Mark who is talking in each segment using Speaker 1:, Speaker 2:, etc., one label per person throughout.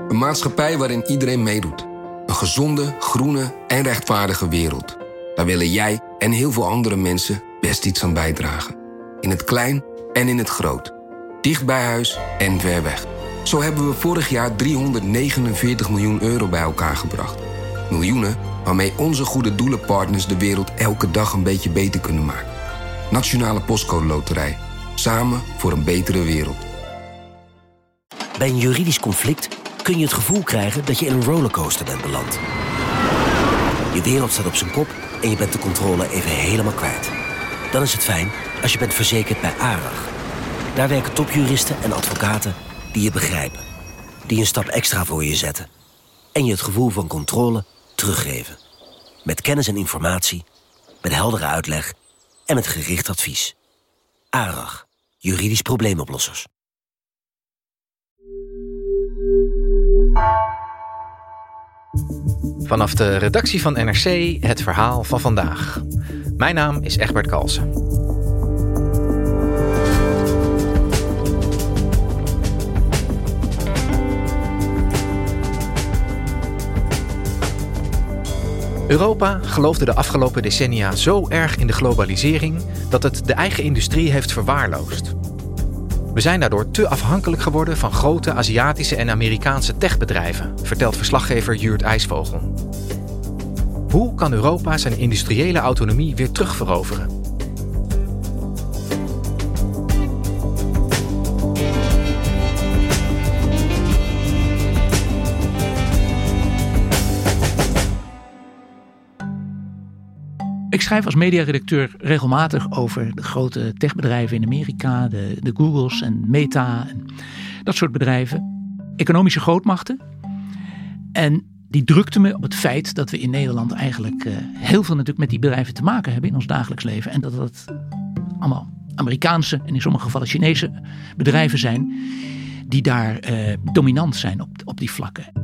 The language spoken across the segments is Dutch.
Speaker 1: Een maatschappij waarin iedereen meedoet. Een gezonde, groene en rechtvaardige wereld. Daar willen jij en heel veel andere mensen best iets aan bijdragen. In het klein en in het groot. Dicht bij huis en ver weg. Zo hebben we vorig jaar 349 miljoen euro bij elkaar gebracht. Miljoenen waarmee onze goede doelenpartners de wereld elke dag een beetje beter kunnen maken. Nationale Postcode Loterij. Samen voor een betere wereld.
Speaker 2: Bij een juridisch conflict kun je het gevoel krijgen dat je in een rollercoaster bent beland. Je wereld staat op zijn kop en je bent de controle even helemaal kwijt. Dan is het fijn als je bent verzekerd bij ARAG. Daar werken topjuristen en advocaten die je begrijpen. Die een stap extra voor je zetten. En je het gevoel van controle teruggeven. Met kennis en informatie, met heldere uitleg en met gericht advies. ARAG, juridisch probleemoplossers.
Speaker 3: Vanaf de redactie van NRC het verhaal van vandaag. Mijn naam is Egbert Kalsen. Europa geloofde de afgelopen decennia zo erg in de globalisering dat het de eigen industrie heeft verwaarloosd. We zijn daardoor te afhankelijk geworden van grote Aziatische en Amerikaanse techbedrijven, vertelt verslaggever Jurt IJsvogel. Hoe kan Europa zijn industriële autonomie weer terugveroveren?
Speaker 4: Ik schrijf als mediaredacteur regelmatig over de grote techbedrijven in Amerika, de Googles en Meta en dat soort bedrijven. Economische grootmachten. En die drukte me op het feit dat we in Nederland eigenlijk heel veel natuurlijk met die bedrijven te maken hebben in ons dagelijks leven. En dat het allemaal Amerikaanse en in sommige gevallen Chinese bedrijven zijn die daar dominant zijn op die vlakken.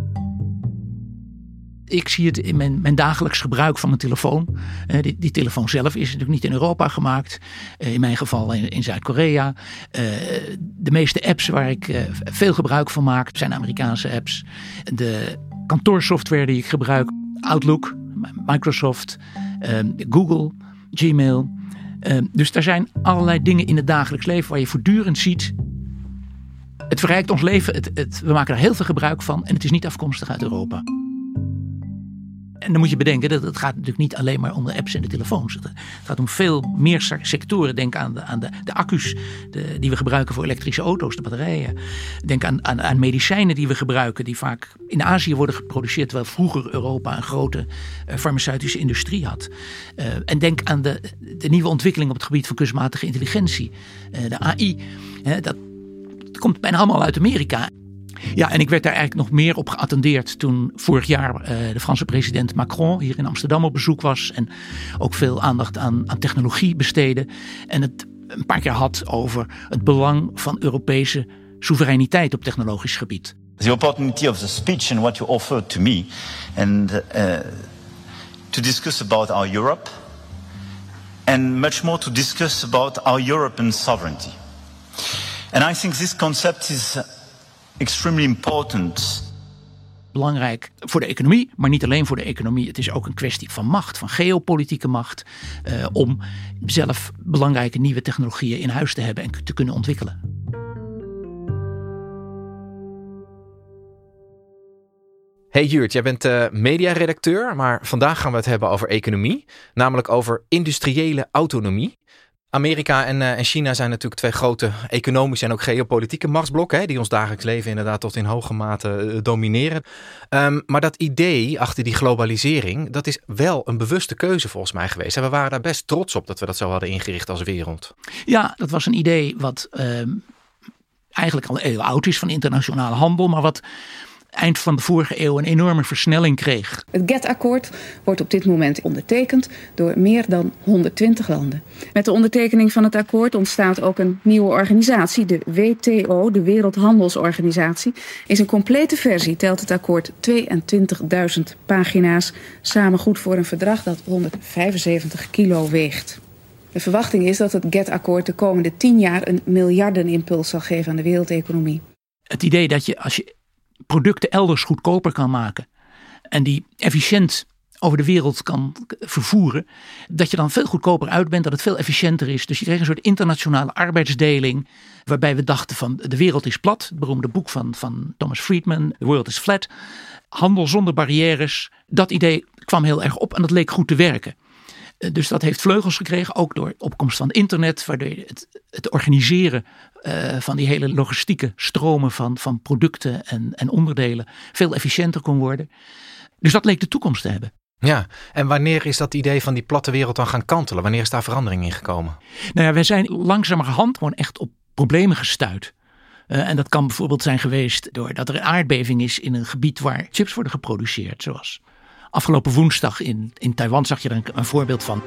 Speaker 4: Ik zie het in mijn dagelijks gebruik van mijn telefoon. Die telefoon zelf is natuurlijk niet in Europa gemaakt. In mijn geval in Zuid-Korea. De meeste apps waar ik veel gebruik van maak zijn Amerikaanse apps. De kantoorsoftware die ik gebruik, Outlook, Microsoft, Google, Gmail. Dus er zijn allerlei dingen in het dagelijks leven waar je voortdurend ziet. Het verrijkt ons leven. We maken er heel veel gebruik van en het is niet afkomstig uit Europa. En dan moet je bedenken dat het gaat natuurlijk niet alleen maar om de apps en de telefoons. Het gaat om veel meer sectoren. Denk aan de accu's die we gebruiken voor elektrische auto's, de batterijen. Denk aan medicijnen die we gebruiken, die vaak in Azië worden geproduceerd, terwijl vroeger Europa een grote farmaceutische industrie had. En denk aan de nieuwe ontwikkeling op het gebied van kunstmatige intelligentie. De AI. Dat komt bijna allemaal uit Amerika. Ja, en ik werd daar eigenlijk nog meer op geattendeerd toen vorig jaar de Franse president Macron hier in Amsterdam op bezoek was. En ook veel aandacht aan technologie besteedde. En het een paar keer had over het belang van Europese soevereiniteit op technologisch gebied.
Speaker 5: The opportunity of the speech and what you offered to me and to discuss about our Europe and much more to discuss about our European sovereignty. And I think this concept is extremely important.
Speaker 4: Belangrijk voor de economie, maar niet alleen voor de economie. Het is ook een kwestie van macht, van geopolitieke macht. Om zelf belangrijke nieuwe technologieën in huis te hebben en te kunnen ontwikkelen.
Speaker 3: Hey Jurt, jij bent mediaredacteur, maar vandaag gaan we het hebben over economie. Namelijk over industriële autonomie. Amerika en China zijn natuurlijk twee grote economische en ook geopolitieke machtsblokken, die ons dagelijks leven inderdaad tot in hoge mate domineren. Maar dat idee achter die globalisering, dat is wel een bewuste keuze volgens mij geweest. En we waren daar best trots op dat we dat zo hadden ingericht als wereld. Ja, dat was een idee wat eigenlijk al eeuwen oud is van internationale handel, maar wat eind van de vorige eeuw een enorme versnelling kreeg.
Speaker 6: Het GATT-akkoord wordt op dit moment ondertekend door meer dan 120 landen. Met de ondertekening van het akkoord ontstaat ook een nieuwe organisatie, de WTO, de Wereldhandelsorganisatie. Is een complete versie, telt het akkoord 22.000 pagina's, samen goed voor een verdrag dat 175 kilo weegt. De verwachting is dat het GATT-akkoord de komende 10 jaar een miljardenimpuls zal geven aan de wereldeconomie.
Speaker 4: Het idee dat je als je producten elders goedkoper kan maken en die efficiënt over de wereld kan vervoeren, dat je dan veel goedkoper uit bent, dat het veel efficiënter is. Dus je kreeg een soort internationale arbeidsdeling, waarbij we dachten van de wereld is plat. Het beroemde boek van Thomas Friedman, The World is Flat. Handel zonder barrières, dat idee kwam heel erg op en dat leek goed te werken. Dus dat heeft vleugels gekregen, ook door opkomst van internet, waardoor het organiseren van die hele logistieke stromen van producten en onderdelen veel efficiënter kon worden. Dus dat leek de toekomst te hebben.
Speaker 3: Ja, en wanneer is dat idee van die platte wereld dan gaan kantelen? Wanneer is daar verandering in gekomen?
Speaker 4: Nou ja, wij zijn langzamerhand gewoon echt op problemen gestuit. En dat kan bijvoorbeeld zijn geweest doordat er een aardbeving is in een gebied waar chips worden geproduceerd. Zoals afgelopen woensdag in Taiwan zag je er een voorbeeld van.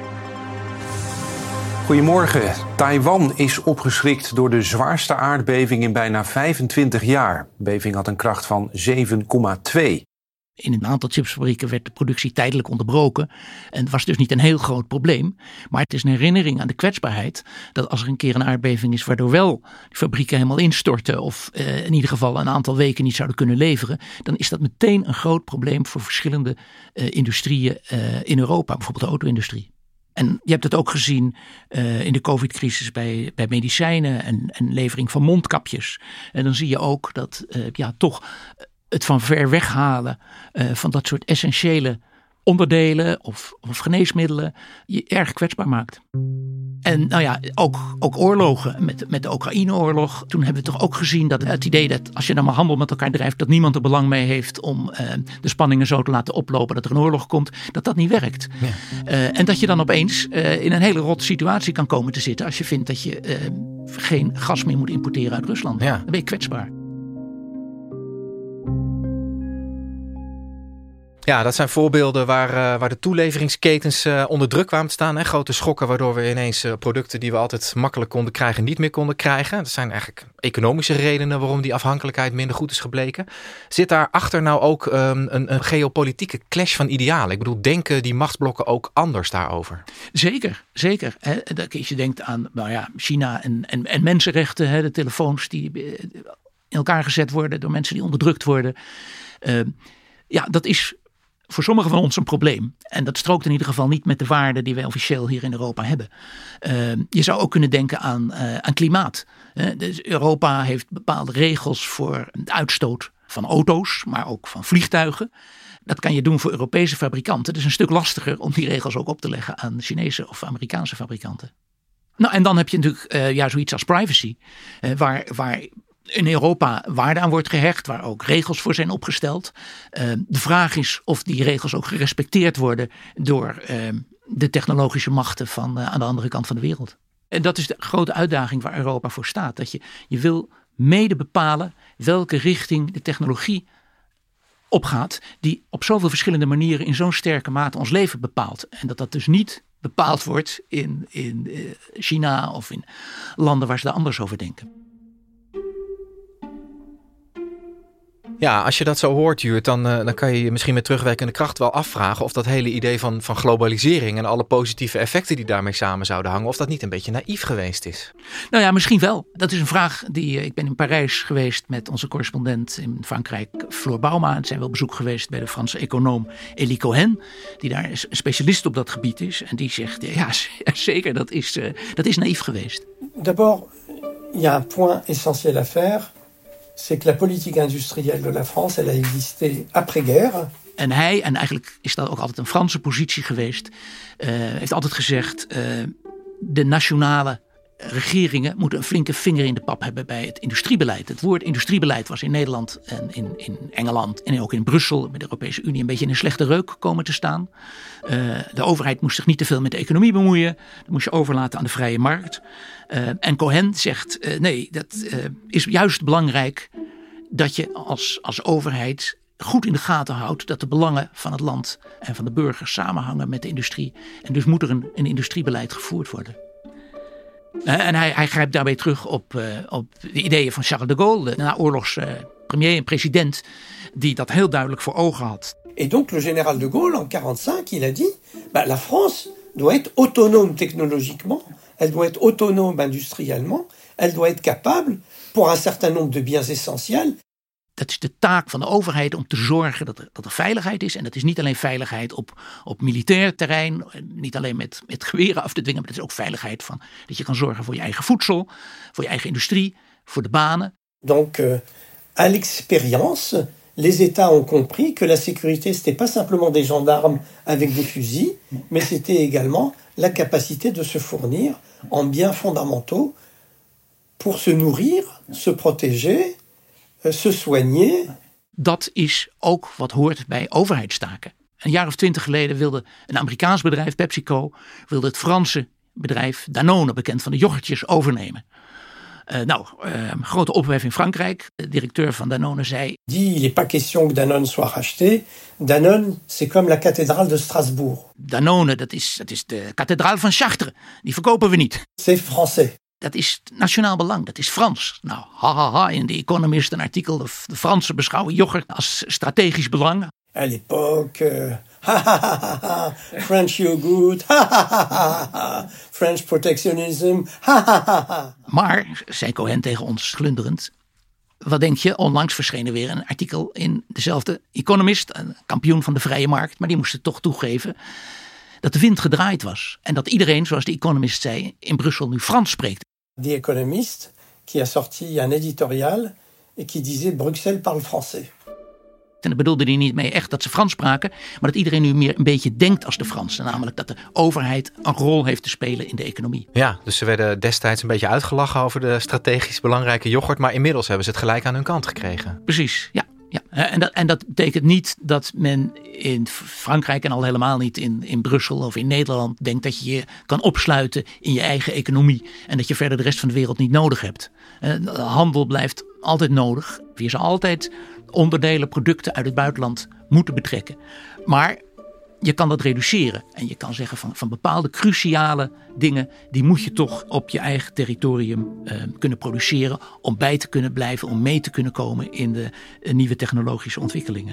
Speaker 7: Goedemorgen. Taiwan is opgeschrikt door de zwaarste aardbeving in bijna 25 jaar. De beving had een kracht van 7,2.
Speaker 4: In een aantal chipsfabrieken werd de productie tijdelijk onderbroken. En het was dus niet een heel groot probleem. Maar het is een herinnering aan de kwetsbaarheid. Dat als er een keer een aardbeving is waardoor wel de fabrieken helemaal instorten. Of in ieder geval een aantal weken niet zouden kunnen leveren. Dan is dat meteen een groot probleem voor verschillende industrieën in Europa. Bijvoorbeeld de auto-industrie. En je hebt het ook gezien in de COVID-crisis bij medicijnen en levering van mondkapjes. En dan zie je ook dat toch het van ver weghalen van dat soort essentiële onderdelen of geneesmiddelen je erg kwetsbaar maakt. En nou ja, ook oorlogen met de Oekraïne-oorlog. Toen hebben we toch ook gezien dat het idee dat als je dan maar handel met elkaar drijft, dat niemand er belang mee heeft om de spanningen zo te laten oplopen dat er een oorlog komt, dat niet werkt. Ja. En dat je dan opeens in een hele rotte situatie kan komen te zitten als je vindt dat je geen gas meer moet importeren uit Rusland. Ja. Dan ben je kwetsbaar.
Speaker 3: Ja, dat zijn voorbeelden waar de toeleveringsketens onder druk kwamen te staan. Hè? Grote schokken waardoor we ineens producten die we altijd makkelijk konden krijgen niet meer konden krijgen. Dat zijn eigenlijk economische redenen waarom die afhankelijkheid minder goed is gebleken. Zit daarachter nou ook een geopolitieke clash van idealen? Ik bedoel, denken die machtsblokken ook anders daarover?
Speaker 4: Zeker. Als je denkt aan China en mensenrechten, de telefoons die in elkaar gezet worden door mensen die onderdrukt worden. Dat is voor sommigen van ons een probleem. En dat strookt in ieder geval niet met de waarden die wij officieel hier in Europa hebben. Je zou ook kunnen denken aan klimaat. Dus Europa heeft bepaalde regels voor de uitstoot van auto's, maar ook van vliegtuigen. Dat kan je doen voor Europese fabrikanten. Het is een stuk lastiger om die regels ook op te leggen aan Chinese of Amerikaanse fabrikanten. Nou, en dan heb je natuurlijk zoiets als privacy, waar in Europa waarde aan wordt gehecht, waar ook regels voor zijn opgesteld. De vraag is of die regels ook gerespecteerd worden door de technologische machten aan de andere kant van de wereld. En dat is de grote uitdaging waar Europa voor staat. Dat je wil mede bepalen welke richting de technologie opgaat, die op zoveel verschillende manieren in zo'n sterke mate ons leven bepaalt. En dat dus niet bepaald wordt in China of in landen waar ze daar anders over denken.
Speaker 3: Ja, als je dat zo hoort, Jurt, dan kan je je misschien met terugwerkende kracht wel afvragen of dat hele idee van globalisering en alle positieve effecten die daarmee samen zouden hangen, of dat niet een beetje naïef geweest is.
Speaker 4: Nou ja, misschien wel. Dat is een vraag ik ben in Parijs geweest met onze correspondent in Frankrijk, Floor Bauma. En zijn we op bezoek geweest bij de Franse econoom Elie Cohen, die daar een specialist op dat gebied is. En die zegt, ja zeker, dat is naïef geweest.
Speaker 8: D'abord, il y a un point essentiel à faire. C'est que la politique industrielle de la France, elle a existé après-guerre.
Speaker 4: En eigenlijk is dat ook altijd een Franse positie geweest, heeft altijd gezegd, de nationale regeringen moeten een flinke vinger in de pap hebben bij het industriebeleid. Het woord industriebeleid was in Nederland en in Engeland en ook in Brussel, bij de Europese Unie, een beetje in een slechte reuk komen te staan. De overheid moest zich niet te veel met de economie bemoeien. Dat moest je overlaten aan de vrije markt. En Cohen zegt, nee, dat is juist belangrijk dat je als overheid goed in de gaten houdt dat de belangen van het land en van de burgers samenhangen met de industrie. En dus moet er een industriebeleid gevoerd worden. En hij grijpt daarbij terug op de ideeën van Charles de Gaulle, de naoorlogs premier en president, die dat heel duidelijk voor ogen had.
Speaker 8: Et donc le général de Gaulle en 1945, il a dit, la France doit être autonome technologiquement, elle doit être autonome industriellement, elle doit être capable pour un certain nombre de biens essentiels.
Speaker 4: Dat is de taak van de overheid om te zorgen dat er veiligheid is. En dat is niet alleen veiligheid op militair terrein. Niet alleen met geweren af te dwingen. Maar het is ook veiligheid dat je kan zorgen voor je eigen voedsel. Voor je eigen industrie. Voor de banen.
Speaker 8: Donc, à l'expérience, les États ont compris que la sécurité, c'était pas simplement des gendarmes avec des fusils. Mais c'était également la capacité de se fournir en biens fondamentaux. Pour se nourrir, se protéger, se soigner.
Speaker 4: Dat is ook wat hoort bij overheidstaken. Een jaar of 20 geleden wilde een Amerikaans bedrijf, PepsiCo, wilde het Franse bedrijf Danone, bekend van de yoghurtjes, overnemen. Grote ophef in Frankrijk. De directeur van Danone zei:
Speaker 8: Il n'est pas question que Danone soit racheté. Danone, c'est comme la cathédrale de Strasbourg.
Speaker 4: Danone, dat is de kathedraal van Chartres. Die verkopen we niet.
Speaker 8: C'est français.
Speaker 4: Dat is nationaal belang, dat is Frans. Nou, in The Economist een artikel. De Fransen beschouwen yoghurt als strategisch belang.
Speaker 8: À l'époque, French yoghurt, French protectionism,
Speaker 4: Maar, zei Cohen tegen ons glunderend, wat denk je? Onlangs verscheen weer een artikel in dezelfde Economist, een kampioen van de vrije markt, maar die moest het toch toegeven dat de wind gedraaid was. En dat iedereen, zoals de Economist zei, in Brussel nu Frans spreekt.
Speaker 8: The Economist, qui a sorti un éditorial et qui disait Bruxelles parle français.
Speaker 4: En daar bedoelde hij niet mee echt dat ze Frans spraken, maar dat iedereen nu meer een beetje denkt als de Fransen. Namelijk dat de overheid een rol heeft te spelen in de economie.
Speaker 3: Ja, dus ze werden destijds een beetje uitgelachen over de strategisch belangrijke yoghurt, maar inmiddels hebben ze het gelijk aan hun kant gekregen.
Speaker 4: Precies, ja. En dat betekent niet dat men in Frankrijk en al helemaal niet in Brussel of in Nederland denkt dat je je kan opsluiten in je eigen economie en dat je verder de rest van de wereld niet nodig hebt. Handel blijft altijd nodig. Je zal altijd onderdelen, producten uit het buitenland moeten betrekken. Maar je kan dat reduceren en je kan zeggen van bepaalde cruciale dingen, die moet je toch op je eigen territorium kunnen produceren om bij te kunnen blijven, om mee te kunnen komen in de nieuwe technologische ontwikkelingen.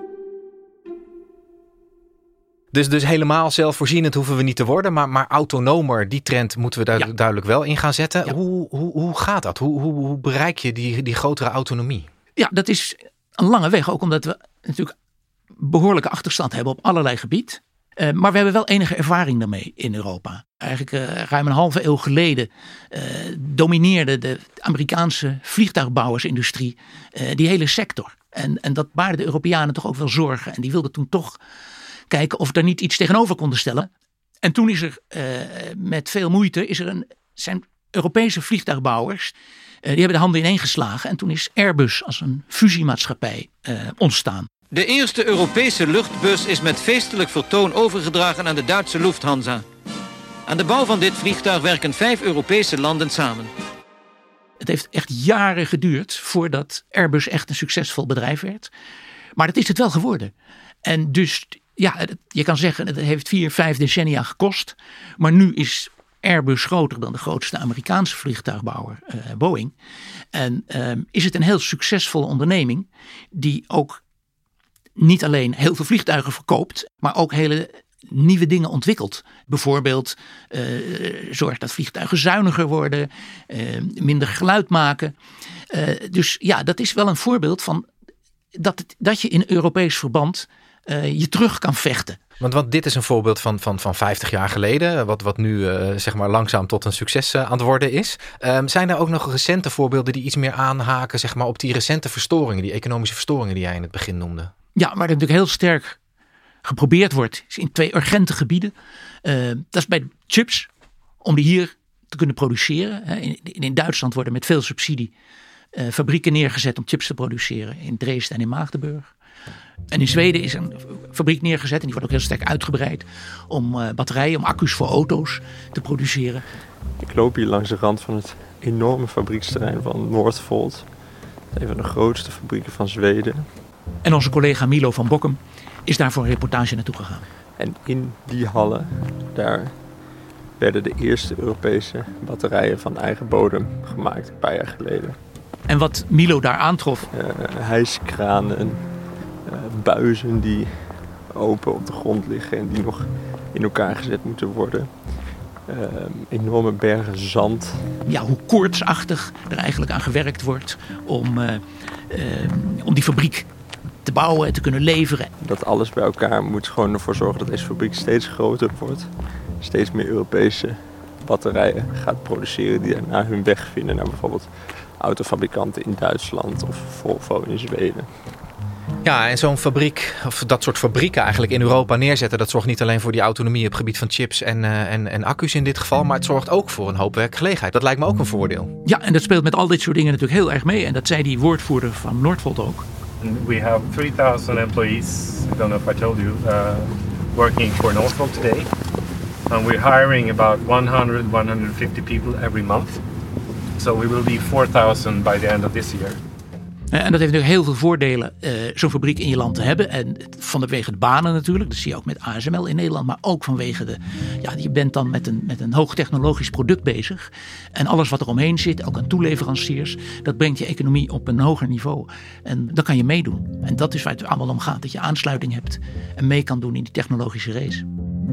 Speaker 3: Dus helemaal zelfvoorzienend hoeven we niet te worden, maar autonomer, die trend moeten we duidelijk wel in gaan zetten. Ja. Hoe gaat dat? Hoe bereik je die grotere autonomie?
Speaker 4: Ja, dat is een lange weg, ook omdat we natuurlijk behoorlijke achterstand hebben op allerlei gebied. Maar we hebben wel enige ervaring daarmee in Europa. Eigenlijk ruim een halve eeuw geleden domineerde de Amerikaanse vliegtuigbouwersindustrie die hele sector. En dat baarde de Europeanen toch ook wel zorgen. En die wilden toen toch kijken of er niet iets tegenover konden stellen. En toen is er met veel moeite zijn Europese vliegtuigbouwers die hebben de handen ineengeslagen. En toen is Airbus als een fusiemaatschappij ontstaan.
Speaker 9: De eerste Europese luchtbus is met feestelijk vertoon overgedragen aan de Duitse Lufthansa. Aan de bouw van dit vliegtuig werken 5 Europese landen samen.
Speaker 4: Het heeft echt jaren geduurd voordat Airbus echt een succesvol bedrijf werd. Maar dat is het wel geworden. En dus, ja, je kan zeggen, het heeft 4-5 decennia gekost. Maar nu is Airbus groter dan de grootste Amerikaanse vliegtuigbouwer, Boeing. En is het een heel succesvolle onderneming die ook niet alleen heel veel vliegtuigen verkoopt, maar ook hele nieuwe dingen ontwikkelt. Bijvoorbeeld zorgt dat vliegtuigen zuiniger worden, minder geluid maken. Dus ja, dat is wel een voorbeeld van dat je in Europees verband je terug kan vechten.
Speaker 3: Want dit is een voorbeeld van 50 jaar geleden, wat nu zeg maar langzaam tot een succes aan het worden is. Zijn er ook nog recente voorbeelden die iets meer aanhaken zeg maar, op die recente verstoringen, die economische verstoringen die jij in het begin noemde? Ja,
Speaker 4: waar het natuurlijk heel sterk geprobeerd wordt, is in 2 urgente gebieden. Dat is bij chips, om die hier te kunnen produceren. In Duitsland worden met veel subsidie fabrieken neergezet om chips te produceren. In Dresden en in Magdeburg. En in Zweden is een fabriek neergezet en die wordt ook heel sterk uitgebreid om batterijen, om accu's voor auto's te produceren.
Speaker 10: Ik loop hier langs de rand van het enorme fabrieksterrein van Northvolt. Een van de grootste fabrieken van Zweden.
Speaker 4: En onze collega Milo van Bokkum is daar voor een reportage naartoe gegaan.
Speaker 10: En in die hallen, daar werden de eerste Europese batterijen van eigen bodem gemaakt, een paar jaar geleden.
Speaker 4: En wat Milo daar aantrof?
Speaker 10: Hijskranen, buizen die open op de grond liggen en die nog in elkaar gezet moeten worden. Enorme bergen zand.
Speaker 4: Ja, hoe koortsachtig er eigenlijk aan gewerkt wordt om die fabriek te bouwen en te kunnen leveren.
Speaker 10: Dat alles bij elkaar moet gewoon ervoor zorgen dat deze fabriek steeds groter wordt. Steeds meer Europese batterijen gaat produceren die daarna hun weg vinden naar bijvoorbeeld autofabrikanten in Duitsland of Volvo in Zweden.
Speaker 3: Ja, en zo'n fabriek, of dat soort fabrieken eigenlijk in Europa neerzetten, dat zorgt niet alleen voor die autonomie op het gebied van chips en accu's in dit geval, maar het zorgt ook voor een hoop werkgelegenheid. Dat lijkt me ook een voordeel.
Speaker 4: Ja, en dat speelt met al dit soort dingen natuurlijk heel erg mee. En dat zei die woordvoerder van Northvolt ook.
Speaker 11: We have 3,000 employees, I don't know if I told you, working for Northvolt today. And we're hiring about 100, 150 people every month. So we will be 4,000 by the end of this year.
Speaker 4: En dat heeft natuurlijk heel veel voordelen, zo'n fabriek in je land te hebben. En vanwege de banen natuurlijk, dat zie je ook met ASML in Nederland. Maar ook vanwege je bent dan met een hoogtechnologisch product bezig. En alles wat er omheen zit, ook aan toeleveranciers, dat brengt je economie op een hoger niveau. En dan kan je meedoen. En dat is waar het allemaal om gaat, dat je aansluiting hebt en mee kan doen in die technologische race.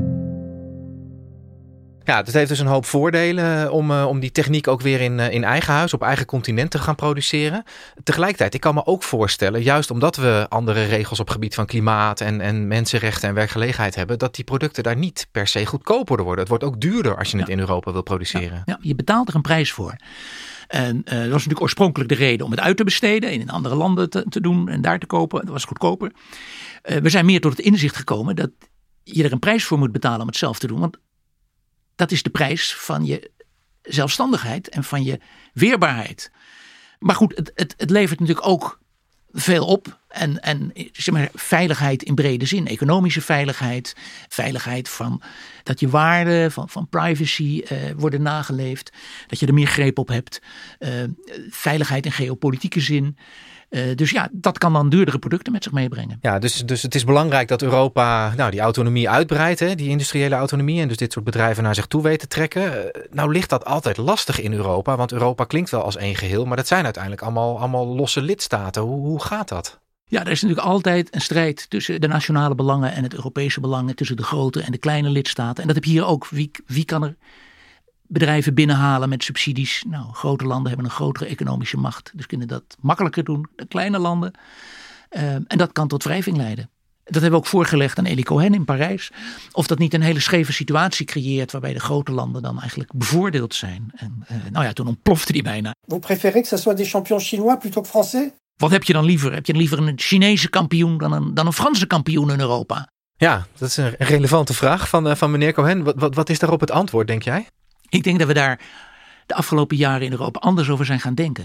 Speaker 3: Ja, het heeft dus een hoop voordelen om die techniek ook weer in eigen huis, op eigen continent te gaan produceren. Tegelijkertijd, ik kan me ook voorstellen, juist omdat we andere regels op het gebied van klimaat en mensenrechten en werkgelegenheid hebben, dat die producten daar niet per se goedkoper door worden. Het wordt ook duurder als je het in Europa wil produceren.
Speaker 4: Ja, je betaalt er een prijs voor. En dat was natuurlijk oorspronkelijk de reden om het uit te besteden, in andere landen te doen en daar te kopen. Dat was goedkoper. We zijn meer tot het inzicht gekomen dat je er een prijs voor moet betalen om het zelf te doen. Want dat is de prijs van je zelfstandigheid en van je weerbaarheid. Maar goed, het levert natuurlijk ook veel op. En zeg maar, veiligheid in brede zin. Economische veiligheid. Veiligheid van dat je waarden van privacy worden nageleefd. Dat je er meer greep op hebt. Veiligheid in geopolitieke zin. Dus ja, dat kan dan duurdere producten met zich meebrengen.
Speaker 3: Ja, dus het is belangrijk dat Europa die autonomie uitbreidt, hè, die industriële autonomie, en dus dit soort bedrijven naar zich toe weet te trekken. Nou ligt dat altijd lastig in Europa, want Europa klinkt wel als één geheel, maar dat zijn uiteindelijk allemaal losse lidstaten. Hoe gaat dat?
Speaker 4: Ja, er is natuurlijk altijd een strijd tussen de nationale belangen en het Europese belangen, tussen de grote en de kleine lidstaten. En dat heb je hier ook. Wie kan er bedrijven binnenhalen met subsidies? Nou, grote landen hebben een grotere economische macht, dus kunnen dat makkelijker doen. De kleine landen. En dat kan tot wrijving leiden. Dat hebben we ook voorgelegd aan Elie Cohen in Parijs. Of dat niet een hele scheve situatie creëert waarbij de grote landen dan eigenlijk bevoordeeld zijn. En toen ontplofte die bijna.
Speaker 8: Vous préférez que ça soit des champions chinois plutôt que français?
Speaker 4: Wat heb je dan liever? Heb je liever een Chinese kampioen dan een Franse kampioen in Europa?
Speaker 3: Ja, dat is een relevante vraag van meneer Cohen. Wat is daarop het antwoord, denk jij?
Speaker 4: Ik denk dat we daar de afgelopen jaren in Europa anders over zijn gaan denken.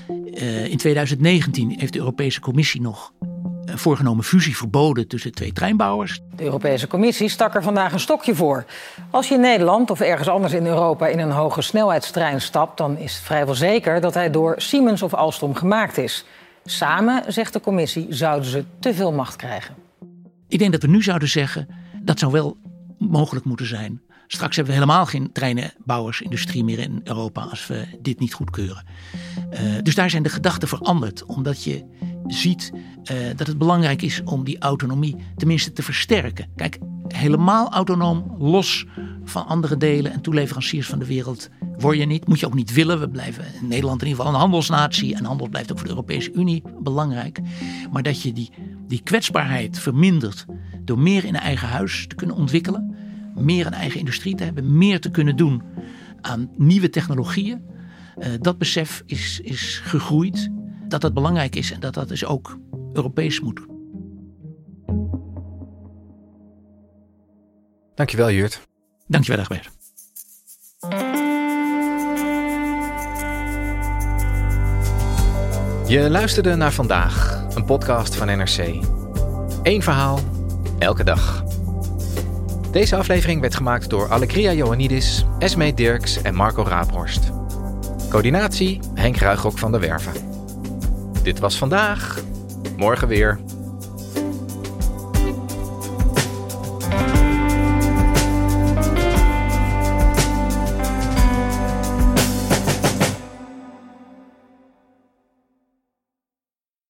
Speaker 4: In 2019 heeft de Europese Commissie nog een voorgenomen fusie verboden tussen 2 treinbouwers.
Speaker 12: De Europese Commissie stak er vandaag een stokje voor. Als je in Nederland of ergens anders in Europa in een hoge snelheidstrein stapt, dan is het vrijwel zeker dat hij door Siemens of Alstom gemaakt is. Samen, zegt de Commissie, zouden ze te veel macht krijgen.
Speaker 4: Ik denk dat we nu zouden zeggen, dat zou wel mogelijk moeten zijn. Straks hebben we helemaal geen treinenbouwersindustrie meer in Europa als we dit niet goedkeuren. Dus daar zijn de gedachten veranderd. Omdat je ziet dat het belangrijk is om die autonomie tenminste te versterken. Kijk, helemaal autonoom, los van andere delen en toeleveranciers van de wereld word je niet. Moet je ook niet willen. We blijven in Nederland in ieder geval een handelsnatie. En handel blijft ook voor de Europese Unie belangrijk. Maar dat je die kwetsbaarheid vermindert door meer in eigen huis te kunnen ontwikkelen. Meer een eigen industrie te hebben, meer te kunnen doen aan nieuwe technologieën. Dat besef is gegroeid, dat dat belangrijk is en dat dus ook Europees moet.
Speaker 3: Dankjewel, Jurt.
Speaker 4: Dankjewel, Egbert.
Speaker 3: Je luisterde naar Vandaag, een podcast van NRC. 1 verhaal, elke dag. Deze aflevering werd gemaakt door Allegria Ioannidis, Esmee Dirks en Marco Raaphorst. Coördinatie Henk Ruigrok van der Werven. Dit was Vandaag, morgen weer.